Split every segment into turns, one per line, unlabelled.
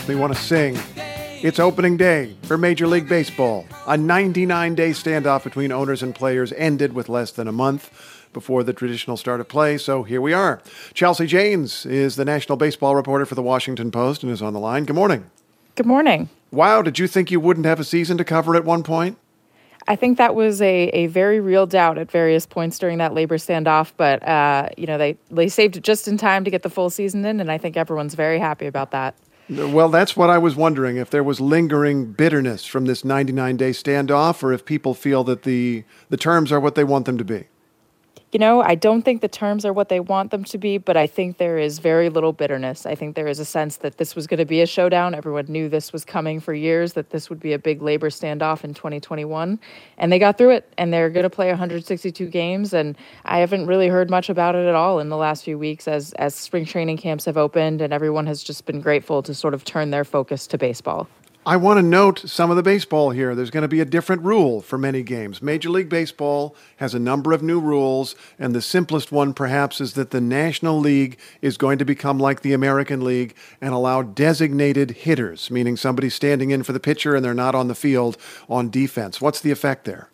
makes me want to sing. It's opening day for Major League Baseball. A 99-day standoff between owners and players ended with less than a month before the traditional start of play, so here we are. Chelsea Janes is the national baseball reporter for the Washington Post and is on the line. Good morning.
Good morning.
Wow, did you think you wouldn't have a season to cover at one point?
I think that was a very real doubt at various points during that labor standoff, but they saved it just in time to get the full season in, and I think everyone's very happy about that.
Well, that's what I was wondering, if there was lingering bitterness from this 99-day standoff, or if people feel that the terms are what they want them to be.
You know, I don't think the terms are what they want them to be, but I think there is very little bitterness. I think there is a sense that this was going to be a showdown. Everyone knew this was coming for years, that this would be a big labor standoff in 2021. And they got through it, and they're going to play 162 games. And I haven't really heard much about it at all in the last few weeks as spring training camps have opened, and everyone has just been grateful to sort of turn their focus to baseball.
I want to note some of the baseball here. There's going to be a different rule for many games. Major League Baseball has a number of new rules, and the simplest one perhaps is that the National League is going to become like the American League and allow designated hitters, meaning somebody standing in for the pitcher and they're not on the field on defense. What's the effect there?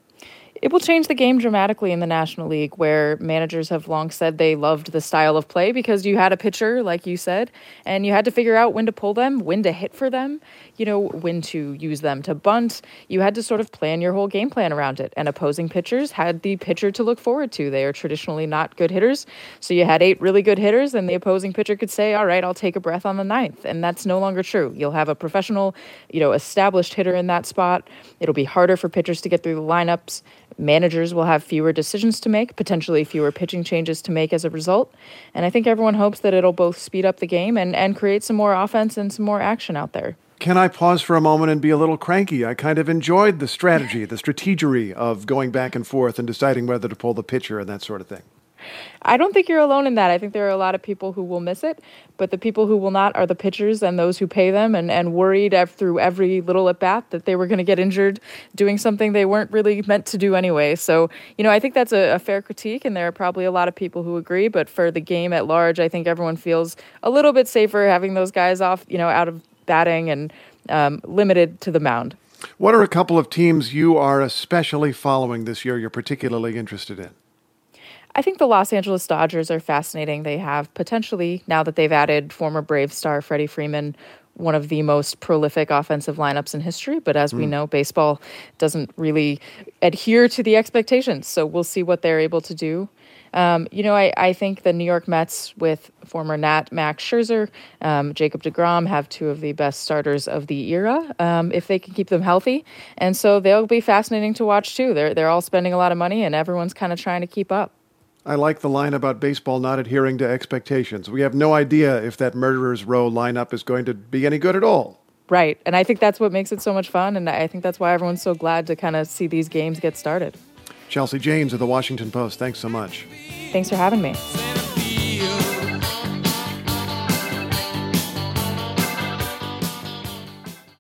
It will change the game dramatically in the National League, where managers have long said they loved the style of play because you had a pitcher, like you said, and you had to figure out when to pull them, when to hit for them, when to use them to bunt. You had to sort of plan your whole game plan around it, and opposing pitchers had the pitcher to look forward to. They are traditionally not good hitters, so you had 8 really good hitters, and the opposing pitcher could say, all right, I'll take a breath on the 9th, and that's no longer true. You'll have a professional, established hitter in that spot. It'll be harder for pitchers to get through the lineups. Managers will have fewer decisions to make, potentially fewer pitching changes to make as a result. And I think everyone hopes that it'll both speed up the game and create some more offense and some more action out there.
Can I pause for a moment and be a little cranky? I kind of enjoyed the strategy, the strategery of going back and forth and deciding whether to pull the pitcher and that sort of thing.
I don't think you're alone in that. I think there are a lot of people who will miss it, but the people who will not are the pitchers and those who pay them and worried through every little at-bat that they were going to get injured doing something they weren't really meant to do anyway. So, I think that's a fair critique, and there are probably a lot of people who agree, but for the game at large, I think everyone feels a little bit safer having those guys off, out of batting and limited to the mound.
What are a couple of teams you are especially following this year you're particularly interested in?
I think the Los Angeles Dodgers are fascinating. They have potentially, now that they've added former Braves star Freddie Freeman, one of the most prolific offensive lineups in history. But as we know, baseball doesn't really adhere to the expectations. So we'll see what they're able to do. I think the New York Mets with former Nat Max Scherzer, Jacob deGrom have 2 of the best starters of the era, if they can keep them healthy. And so they'll be fascinating to watch, too. They're all spending a lot of money, and everyone's kind of trying to keep up.
I like the line about baseball not adhering to expectations. We have no idea if that Murderers Row lineup is going to be any good at all.
Right. And I think that's what makes it so much fun. And I think that's why everyone's so glad to kind of see these games get started.
Chelsea Janes of the Washington Post, thanks so much.
Thanks for having me.